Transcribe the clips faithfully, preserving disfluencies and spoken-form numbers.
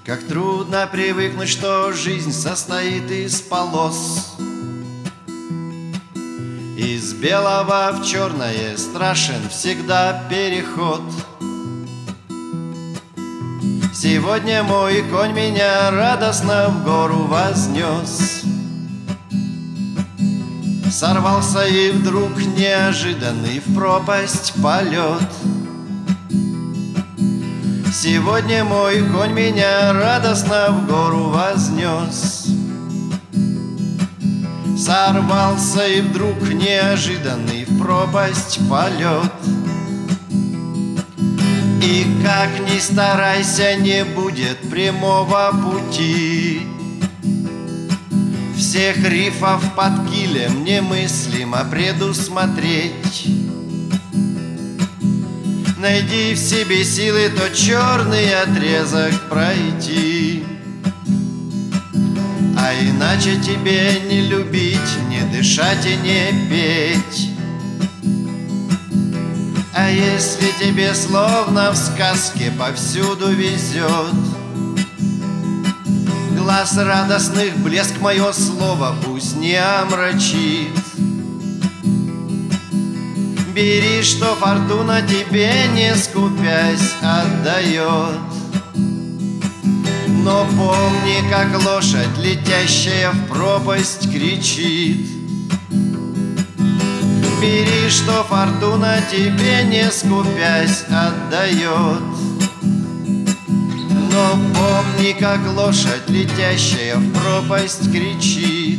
Как трудно привыкнуть, что жизнь состоит из полос. Из белого в черное страшен всегда переход. Сегодня мой конь меня радостно в гору вознес. Сорвался и вдруг неожиданный в пропасть полет. Сегодня мой конь меня радостно в гору вознес. Сорвался и вдруг неожиданный в пропасть полет. И как ни старайся, не будет прямого пути. Всех рифов под килем немыслимо предусмотреть. Найди в себе силы тот черный отрезок пройти. А иначе тебе не любить, не дышать и не петь. А если тебе словно в сказке повсюду везет, глаз радостных блеск мое слово пусть не омрачит. Бери, что фортуна тебе, не скупясь, отдает. Но помни, как лошадь, летящая в пропасть, кричит. Бери, что фортуна тебе, не скупясь, отдает. Но помни, как лошадь, летящая в пропасть, кричит.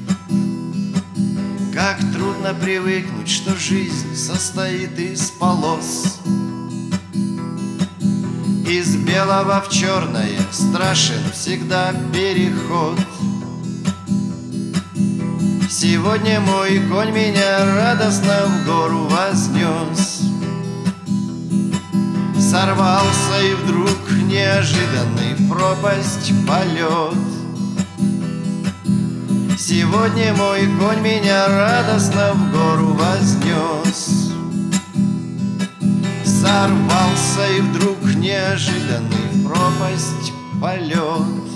Как трудно привыкнуть, что жизнь состоит из полос. Из белого в черное страшен всегда переход. Сегодня мой конь меня радостно в гору вознес. Сорвался и вдруг неожиданный в пропасть полет. Сегодня мой конь меня радостно в гору вознес. Сорвался и вдруг неожиданный в пропасть полет.